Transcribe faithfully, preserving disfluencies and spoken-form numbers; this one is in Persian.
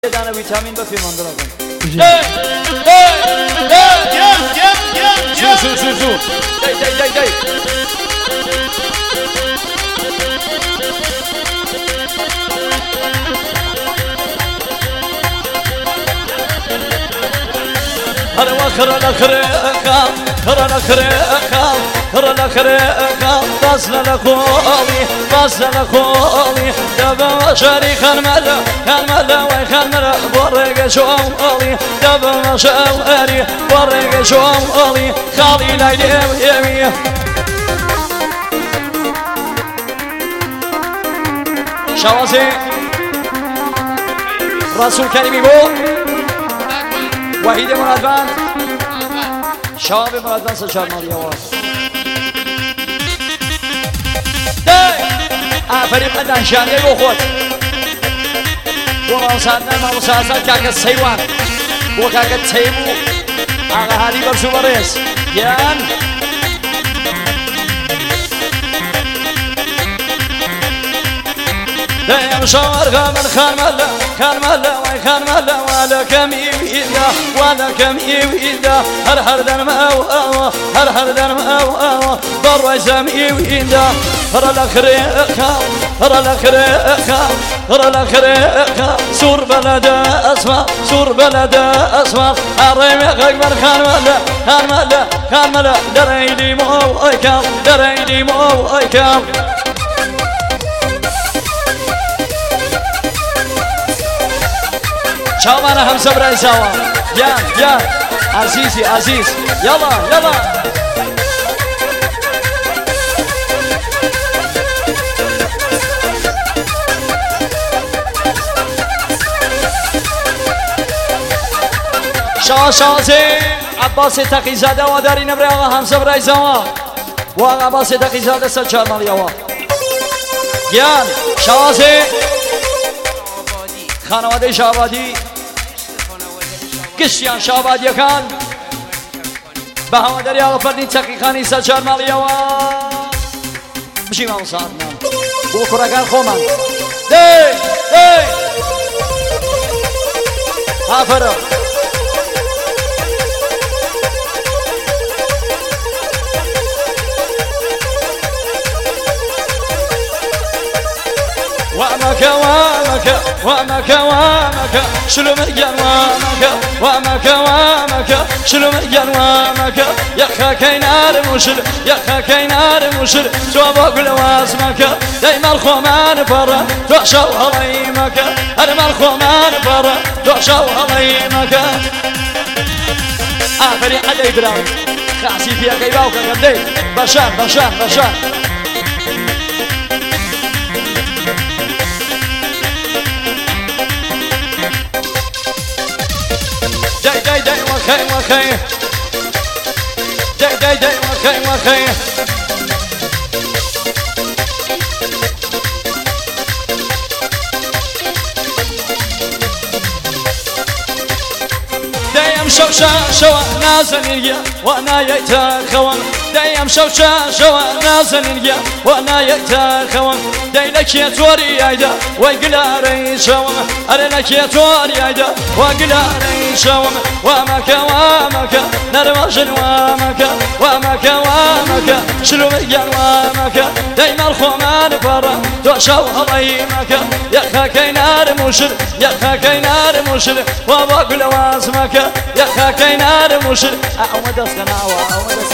یه دانه ویتامین به پیمان دارم. شو شو شو شو. دی دی دی دی. هلا وخر الأخرقة خر الأخرقة خر الأخرقة باسل لكولي باسل لكولي دابا شريخ الملا الملا ويخ الملا ورق شوالي دابا شوالي ورق شوالي خالي ليلي ويمي شوازي رسول كريمي بو وحید مرادبان شواب مرادبان سچار مالی آواز آفرین قدن شانگه بو خود بو موسادن ما موسادن کاکت سیوان بو کاکت سیبو آقا حالی برسو برس گیان دایم شوار غامل خان ملا خان ملا وای خان ملا ولا كم يويدا ولا كم يويدا هر هر دن ما هر هر دن ما بر زم يويدا هر الاخرقه هر الاخرقه هر الاخرقه سور بلد اسماء سور بلد اسماء اريم اكبر خان ملا خان ملا خان ملا دريدي مو ايكام دريدي مو ايكام شاوانا همسة براي سوا يان يان عزيزي عزيز يلا يلا شاوا شوازي عباس تقي زاده ودارين براي آقا همسة براي سوا واقع عباس تقي زاده سچار مالي آوا يان شوازي خانواده شابادی کشیان شابادی کان به هواداری آقا فردین تقیقانی سچار مالی آوا بشیم آقا ساعتنا بو کرگان خومن دی دی آفرم وامك وامك وامك وامك شلو مجان وامك وامك وامك شلو مجان وامك يا خاكي نار مشل يا خاكي نار مشل جوابك لواسمك دايما الخومان برا تحشو هضيمك هرم الخومان برا تحشو هضيمك آخري حدا يدراوي خاسي فيها كيباوك قدي بشان بشان بشان داي داي وخي وخي داي داي داي وخي وخي دايم شوشا شوا نازل وانا يتاخون دايم شوشا شوا نازل وانا يتاخون داي لك يا توري ايدا وقلاري شوم اري لك يا توري ايدا وقلاري شوم وامك وامك نرمش وامك وامك وامك شلو مجان وامك دايما الخومان برا تشو هضيمك يا خاكي نار مشر يا خاكي نار مشر وابق لواسمك يا خاكي نار مشر اعود اسكناوا